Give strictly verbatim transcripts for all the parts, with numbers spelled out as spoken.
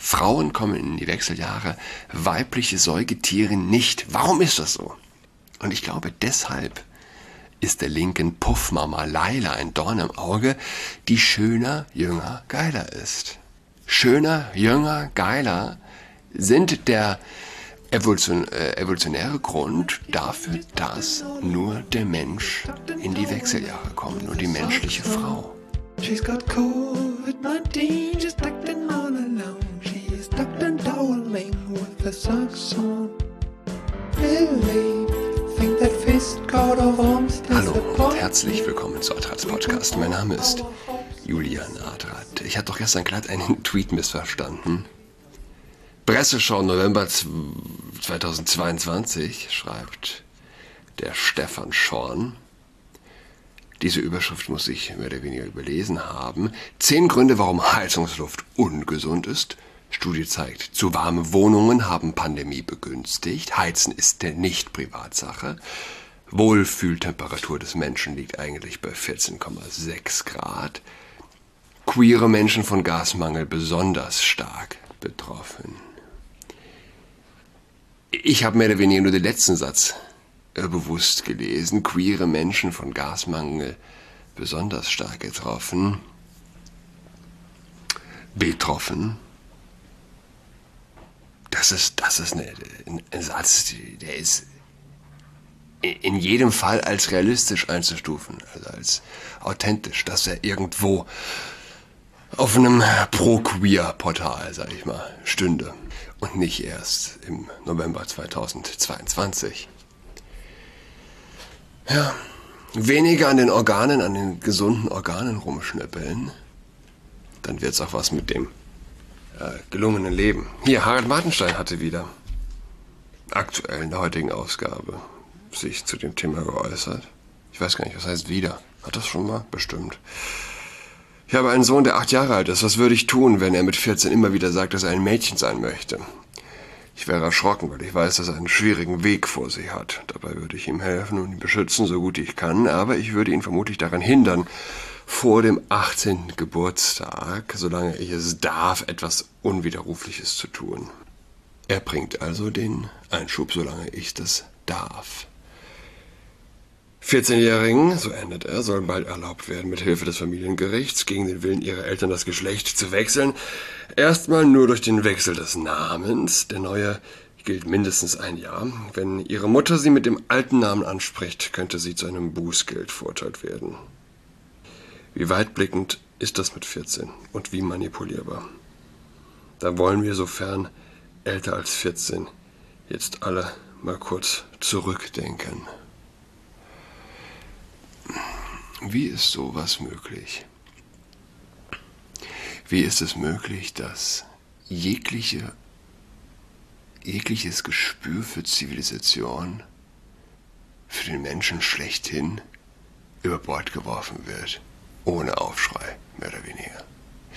Frauen kommen in die Wechseljahre, weibliche Säugetiere nicht. Warum ist das so? Und ich glaube, deshalb ist der linken Puffmama Laila ein Dorn im Auge, die schöner, jünger, geiler ist. Schöner, jünger, geiler sind der Evolution, äh, evolutionäre Grund dafür, dass nur der Mensch in die Wechseljahre kommt, nur die menschliche Frau. She's got covid nineteen, she's acting all alone. She's tucked and toweling with the socks on. Really think that fist coat of arms. Hallo und herzlich willkommen zu Adrats Podcast. Mein Name ist Julian Adrat. Ich hatte doch gestern glatt einen Tweet missverstanden. Presseschau November zweitausendzweiundzwanzig, schreibt der Stefan Schorn. Diese Überschrift muss ich mehr oder weniger überlesen haben. Zehn Gründe, warum Heizungsluft ungesund ist. Studie zeigt, zu warme Wohnungen haben Pandemie begünstigt. Heizen ist nicht Privatsache. Wohlfühltemperatur des Menschen liegt eigentlich bei vierzehn Komma sechs Grad. Queere Menschen von Gasmangel besonders stark betroffen. Ich habe mehr oder weniger nur den letzten Satz äh, bewusst gelesen. Queere Menschen von Gasmangel besonders stark getroffen. Betroffen. Das ist, das ist eine, ein Satz, der ist in jedem Fall als realistisch einzustufen, also als authentisch, dass er irgendwo auf einem Pro-Queer-Portal, sag ich mal, stünde. Und nicht erst im November zweitausendzweiundzwanzig. Ja, weniger an den Organen, an den gesunden Organen rumschnippeln. Dann wird's auch was mit dem äh, gelungenen Leben. Hier, Harald Martenstein hatte wieder aktuell in der heutigen Ausgabe sich zu dem Thema geäußert. Ich weiß gar nicht, was heißt wieder. Hat das schon mal? Bestimmt. Ich habe einen Sohn, der acht Jahre alt ist. Was würde ich tun, wenn er mit vierzehn immer wieder sagt, dass er ein Mädchen sein möchte? Ich wäre erschrocken, weil ich weiß, dass er einen schwierigen Weg vor sich hat. Dabei würde ich ihm helfen und ihn beschützen, so gut ich kann. Aber ich würde ihn vermutlich daran hindern, vor dem achtzehnten Geburtstag, solange ich es darf, etwas Unwiderrufliches zu tun. Er bringt also den Einschub, solange ich das darf. vierzehnjährigen, so endet er, sollen bald erlaubt werden, mit Hilfe des Familiengerichts gegen den Willen ihrer Eltern das Geschlecht zu wechseln. Erstmal nur durch den Wechsel des Namens. Der neue gilt mindestens ein Jahr. Wenn ihre Mutter sie mit dem alten Namen anspricht, könnte sie zu einem Bußgeld verurteilt werden. Wie weitblickend ist das mit vierzehn und wie manipulierbar? Da wollen wir, sofern älter als vierzehn, jetzt alle mal kurz zurückdenken. Wie ist sowas möglich? Wie ist es möglich, dass jegliche, jegliches Gespür für Zivilisation, für den Menschen schlechthin, über Bord geworfen wird? Ohne Aufschrei, mehr oder weniger.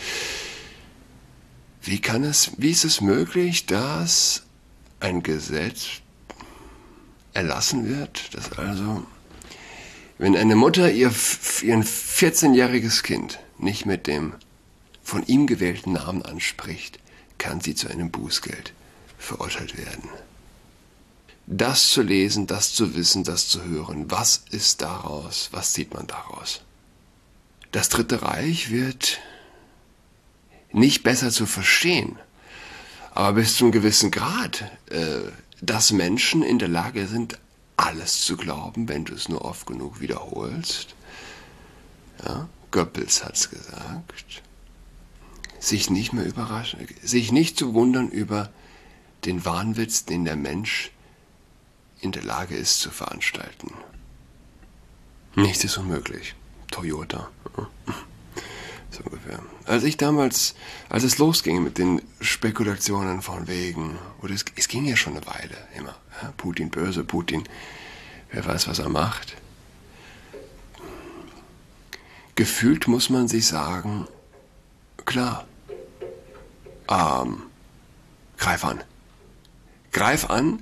Wie kann es, wie ist es möglich, dass ein Gesetz erlassen wird, dass also, wenn eine Mutter ihr, ihr vierzehnjähriges Kind nicht mit dem von ihm gewählten Namen anspricht, kann sie zu einem Bußgeld verurteilt werden. Das zu lesen, das zu wissen, das zu hören, was ist daraus, was sieht man daraus? Das Dritte Reich wird nicht besser zu verstehen, aber bis zu einem gewissen Grad, äh, dass Menschen in der Lage sind, alles zu glauben, wenn du es nur oft genug wiederholst. Ja, Goebbels hat's gesagt. Sich nicht mehr überraschen, sich nicht zu wundern über den Wahnwitz, den der Mensch in der Lage ist zu veranstalten. Nichts ist unmöglich. Toyota. So ungefähr. Als ich damals, als es losging mit den Spekulationen von wegen, oder es, es ging ja schon eine Weile immer, ja, Putin böse, Putin, wer weiß, was er macht. Gefühlt muss man sich sagen, klar, ähm, greif an. Greif an,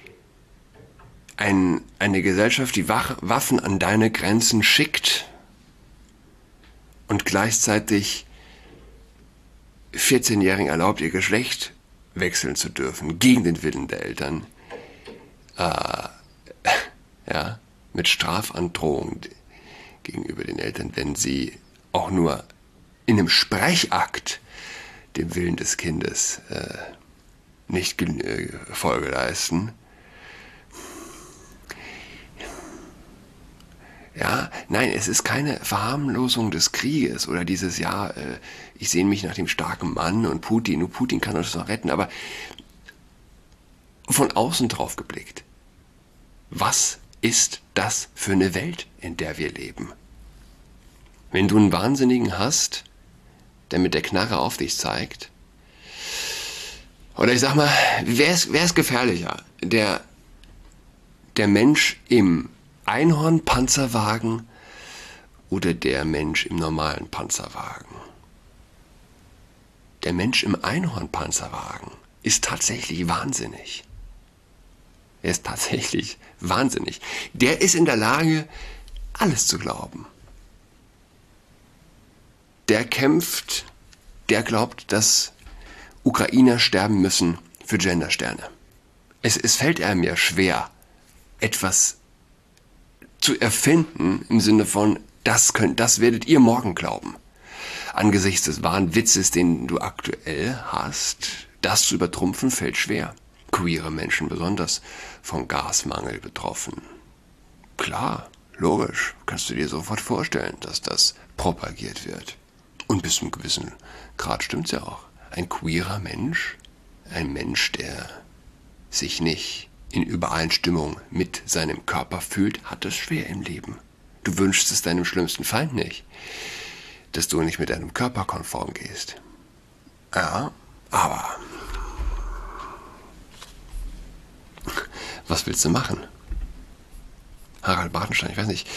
ein, eine Gesellschaft, die Wach, Waffen an deine Grenzen schickt, und gleichzeitig vierzehnjährigen erlaubt, ihr Geschlecht wechseln zu dürfen, gegen den Willen der Eltern, äh, ja, mit Strafandrohung gegenüber den Eltern, wenn sie auch nur in einem Sprechakt dem Willen des Kindes äh, nicht äh, Folge leisten. Ja, nein, es ist keine Verharmlosung des Krieges oder dieses, ja, äh, ich sehne mich nach dem starken Mann und Putin, nur Putin kann uns noch retten, aber von außen drauf geblickt. Was ist das für eine Welt, in der wir leben? Wenn du einen Wahnsinnigen hast, der mit der Knarre auf dich zeigt, oder ich sag mal, wer ist, wer ist gefährlicher? Der, der Mensch im Einhorn-Panzerwagen oder der Mensch im normalen Panzerwagen? Der Mensch im Einhorn-Panzerwagen ist tatsächlich wahnsinnig. Er ist tatsächlich wahnsinnig. Der ist in der Lage, alles zu glauben. Der kämpft, der glaubt, dass Ukrainer sterben müssen für Gendersterne. Es, es fällt einem ja schwer, etwas zu erfinden im Sinne von, das könnt, das werdet ihr morgen glauben. Angesichts des Wahnwitzes, den du aktuell hast, das zu übertrumpfen, fällt schwer. Queere Menschen besonders vom Gasmangel betroffen. Klar, logisch, kannst du dir sofort vorstellen, dass das propagiert wird. Und bis zu einem gewissen Grad stimmt's ja auch. Ein queerer Mensch, ein Mensch, der sich nicht in Übereinstimmung mit seinem Körper fühlt, hat es schwer im Leben. Du wünschst es deinem schlimmsten Feind nicht, dass du nicht mit deinem Körper konform gehst. Ja, aber was willst du machen? Harald Bartenstein, ich weiß nicht,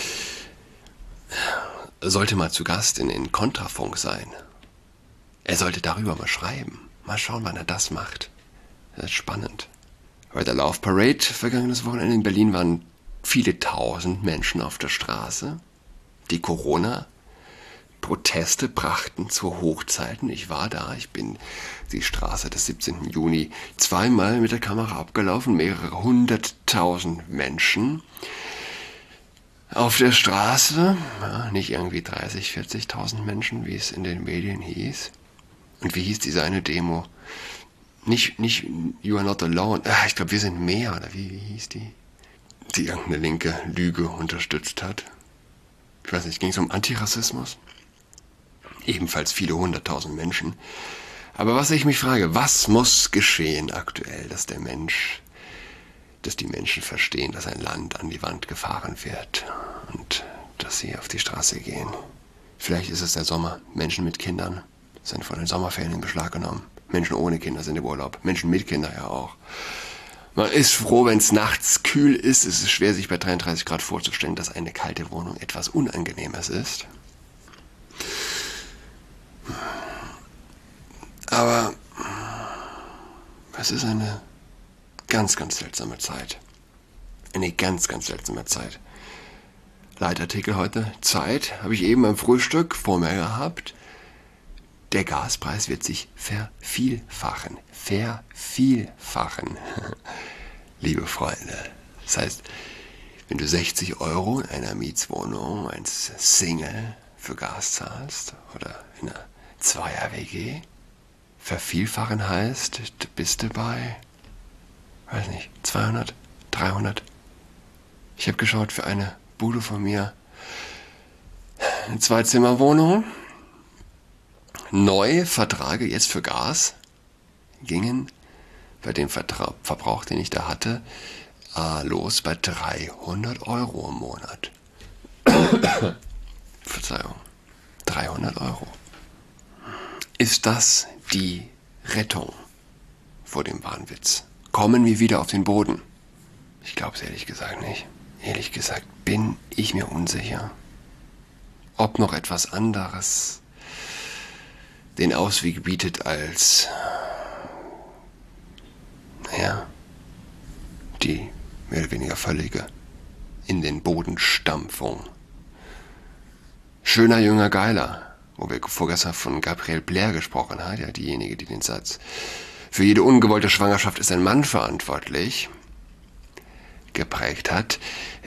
sollte mal zu Gast in den Kontrafunk sein. Er sollte darüber mal schreiben. Mal schauen, wann er das macht. Das ist spannend. Bei der Laufparade vergangenes Wochenende in Berlin waren viele tausend Menschen auf der Straße. Die Corona-Proteste brachten zu Hochzeiten. Ich war da, ich bin die Straße des siebzehnten Juni zweimal mit der Kamera abgelaufen. Mehrere hunderttausend Menschen auf der Straße. Ja, nicht irgendwie dreißig, vierzigtausend Menschen, wie es in den Medien hieß. Und wie hieß diese eine Demo? Nicht, nicht You are not alone. Ah, ich glaube, wir sind mehr, oder wie, wie hieß die? Die irgendeine linke Lüge unterstützt hat. Ich weiß nicht, ging es um Antirassismus? Ebenfalls viele hunderttausend Menschen. Aber was ich mich frage, was muss geschehen aktuell, dass der Mensch, dass die Menschen verstehen, dass ein Land an die Wand gefahren wird und dass sie auf die Straße gehen? Vielleicht ist es der Sommer. Menschen mit Kindern sind von den Sommerferien in Beschlag genommen. Menschen ohne Kinder sind im Urlaub. Menschen mit Kindern ja auch. Man ist froh, wenn es nachts kühl ist. Es ist schwer, sich bei dreiunddreißig Grad vorzustellen, dass eine kalte Wohnung etwas Unangenehmes ist. Aber es ist eine ganz, ganz seltsame Zeit. Eine ganz, ganz seltsame Zeit. Leitartikel heute, Zeit, habe ich eben beim Frühstück vor mir gehabt. Der Gaspreis wird sich vervielfachen. Vervielfachen. Liebe Freunde. Das heißt, wenn du sechzig Euro in einer Mietswohnung als Single für Gas zahlst oder in einer Zweier-W G, vervielfachen heißt, du bist du bei, weiß nicht, zweihundert, dreihundert. Ich habe geschaut für eine Bude von mir, eine Zwei-Zimmer-Wohnung. Neue Verträge jetzt für Gas gingen bei dem Vertra- Verbrauch, den ich da hatte, äh, los bei dreihundert Euro im Monat. Verzeihung, dreihundert Euro. Ist das die Rettung vor dem Wahnwitz? Kommen wir wieder auf den Boden? Ich glaube es ehrlich gesagt nicht. Ehrlich gesagt bin ich mir unsicher, ob noch etwas anderes den Ausweg bietet als, naja, die mehr oder weniger völlige in den Bodenstampfung. Schöner, jünger, geiler. wo wir vorgestern von Gabrielle Blair gesprochen haben, ja, diejenige, die den Satz "Für jede ungewollte Schwangerschaft ist ein Mann verantwortlich" geprägt hat.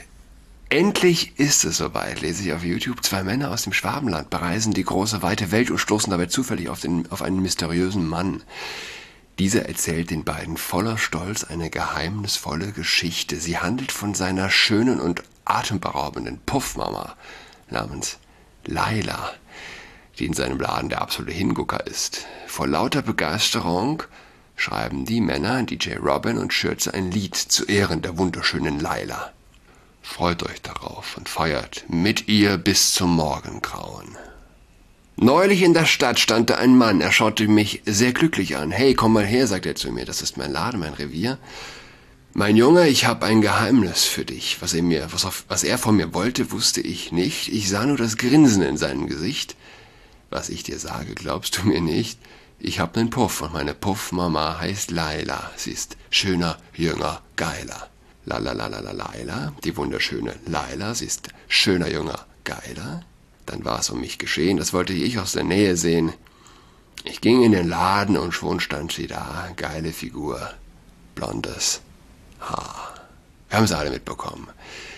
Endlich ist es soweit, lese ich auf YouTube. Zwei Männer aus dem Schwabenland bereisen die große, weite Welt und stoßen dabei zufällig auf, den, auf einen mysteriösen Mann. Dieser erzählt den beiden voller Stolz eine geheimnisvolle Geschichte. Sie handelt von seiner schönen und atemberaubenden Puffmama namens Laila, die in seinem Laden der absolute Hingucker ist. Vor lauter Begeisterung schreiben die Männer, D J Robin und Schürze, ein Lied zu Ehren der wunderschönen Laila. Freut euch darauf und feiert mit ihr bis zum Morgengrauen. Neulich in der Stadt stand da ein Mann, er schaute mich sehr glücklich an. Hey, komm mal her, sagt er zu mir, das ist mein Laden, mein Revier. Mein Junge, ich habe ein Geheimnis für dich. Was er, mir, was, auf, was er von mir wollte, wusste ich nicht. Ich sah nur das Grinsen in seinem Gesicht. Was ich dir sage, glaubst du mir nicht? Ich hab nen Puff und meine Puffmama heißt Laila. Sie ist schöner, jünger, geiler. La la la la la Laila, die wunderschöne Laila, sie ist schöner, jünger, geiler. Dann war es um mich geschehen, das wollte ich aus der Nähe sehen. Ich ging in den Laden und schon stand sie da, geile Figur, blondes Haar. Wir haben es alle mitbekommen.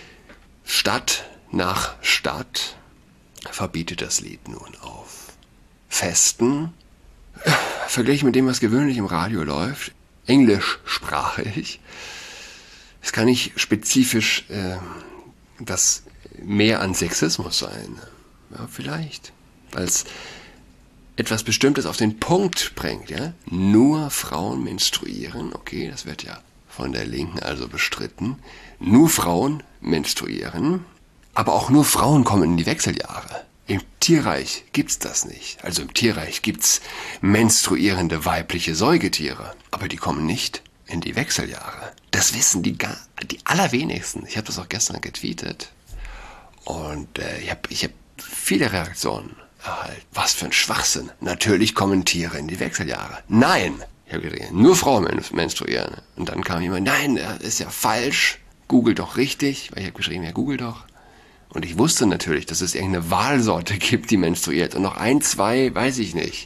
Stadt nach Stadt verbietet das Lied nun auf Festen, verglichen mit dem, was gewöhnlich im Radio läuft, englischsprachig. Es kann nicht spezifisch äh, das mehr an Sexismus sein. Ja, vielleicht. Weil es etwas Bestimmtes auf den Punkt bringt. Ja? Nur Frauen menstruieren. Okay, das wird ja von der Linken also bestritten. Nur Frauen menstruieren. Aber auch nur Frauen kommen in die Wechseljahre. Im Tierreich gibt's das nicht. Also im Tierreich gibt's menstruierende weibliche Säugetiere. Aber die kommen nicht in die Wechseljahre. Das wissen die, gar, die allerwenigsten. Ich habe das auch gestern getweetet. Und äh, ich habe ich hab viele Reaktionen erhalten. Was für ein Schwachsinn. Natürlich kommen Tiere in die Wechseljahre. Nein! Ich habe geschrieben, nur Frauen menstruieren. Und dann kam jemand, nein, das ist ja falsch. Google doch richtig. Weil ich habe geschrieben, ja, Google doch. Und ich wusste natürlich, dass es irgendeine Walsorte gibt, die menstruiert. Und noch ein, zwei, weiß ich nicht.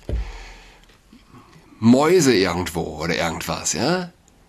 Mäuse irgendwo oder irgendwas, ja?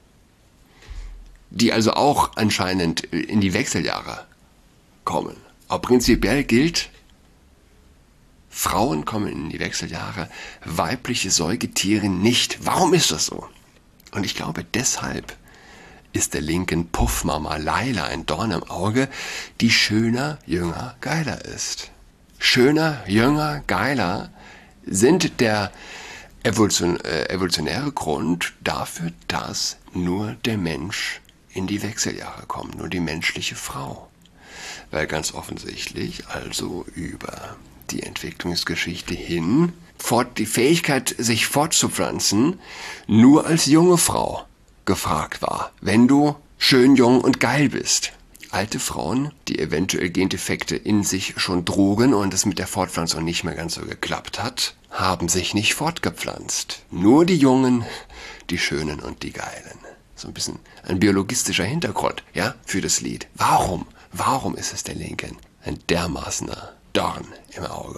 Die also auch anscheinend in die Wechseljahre kommen. Aber prinzipiell gilt, Frauen kommen in die Wechseljahre, weibliche Säugetiere nicht. Warum ist das so? Und ich glaube, deshalb ist der linken Puffmama Laila ein Dorn im Auge, die schöner, jünger, geiler ist. Schöner, jünger, geiler sind der Evolution, äh, evolutionäre Grund dafür, dass nur der Mensch in die Wechseljahre kommt, nur die menschliche Frau. Weil ganz offensichtlich also über die Entwicklungsgeschichte hin fort, die Fähigkeit, sich fortzupflanzen, nur als junge Frau gefragt war, wenn du schön, jung und geil bist. Alte Frauen, die eventuell Gendefekte in sich schon trugen und es mit der Fortpflanzung nicht mehr ganz so geklappt hat, haben sich nicht fortgepflanzt. Nur die Jungen, die Schönen und die Geilen. So ein bisschen ein biologistischer Hintergrund, ja, für das Lied. Warum? Warum ist es der Linken ein dermaßener Dorn im Auge?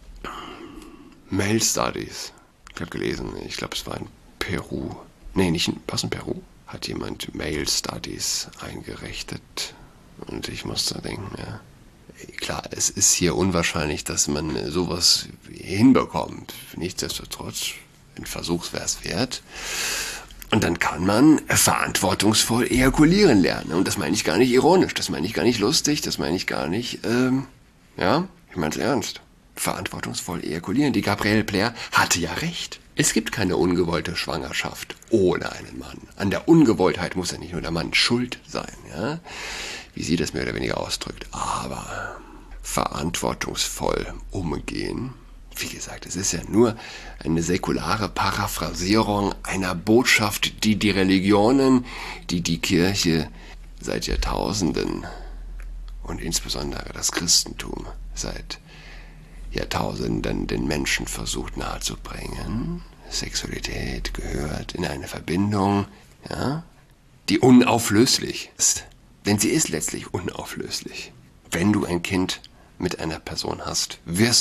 Male Studies. Ich habe gelesen, ich glaube, es war in Peru. Nee, nicht in, was in Peru? Hat jemand Male Studies eingerichtet. Und ich musste denken, ja, klar, es ist hier unwahrscheinlich, dass man sowas hinbekommt. Nichtsdestotrotz, ein Versuch wäre es wert. Und dann kann man verantwortungsvoll ejakulieren lernen. Und das meine ich gar nicht ironisch, das meine ich gar nicht lustig, das meine ich gar nicht, ähm, ja, ich meine es ernst. Verantwortungsvoll ejakulieren. Die Gabrielle Blair hatte ja recht. Es gibt keine ungewollte Schwangerschaft ohne einen Mann. An der Ungewolltheit muss ja nicht nur der Mann schuld sein, ja, wie sie das mehr oder weniger ausdrückt. Aber verantwortungsvoll umgehen, wie gesagt, es ist ja nur eine säkulare Paraphrasierung einer Botschaft, die die Religionen, die die Kirche seit Jahrtausenden und insbesondere das Christentum seit Jahrtausenden den Menschen versucht nahezubringen. Sexualität gehört in eine Verbindung, ja, die unauflöslich ist. Denn sie ist letztlich unauflöslich. Wenn du ein Kind mit einer Person hast, wirst du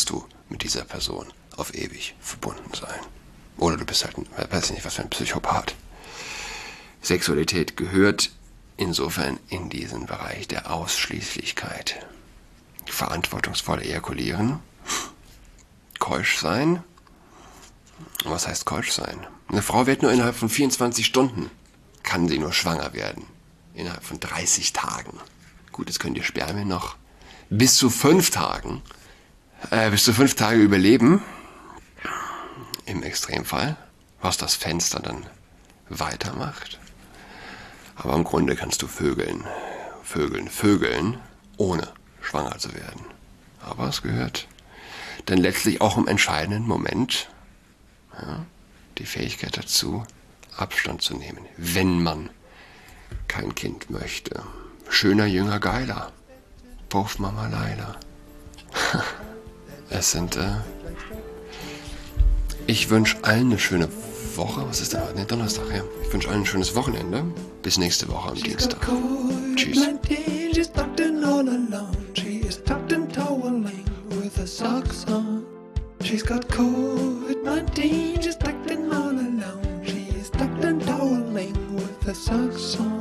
mit dieser Person auf ewig verbunden sein. Oder du bist halt ein, weiß ich nicht, was für ein Psychopath. Sexualität gehört insofern in diesen Bereich der Ausschließlichkeit. Verantwortungsvoll ejakulieren, keusch sein. Was heißt keusch sein? Eine Frau wird nur innerhalb von vierundzwanzig Stunden, kann sie nur schwanger werden. Innerhalb von dreißig Tagen. Gut, jetzt können die Spermien noch bis zu fünf Tagen, äh, bis zu fünf Tage überleben. Im Extremfall, was das Fenster dann weitermacht. Aber im Grunde kannst du vögeln, vögeln, vögeln, ohne schwanger zu werden. Aber es gehört dann letztlich auch im entscheidenden Moment, ja, die Fähigkeit dazu, Abstand zu nehmen, wenn man kein Kind möchte. Schöner, jünger, geiler. Puff, Mama, Leila. Es sind, äh, ich wünsche allen eine schöne Woche. Was ist denn heute? Nee, Donnerstag, ja. Ich wünsche allen ein schönes Wochenende. Bis nächste Woche am Dienstag. Tschüss. She's got COVID nineteen, she's tucked in all alone. She's tucked and toweling with her socks on.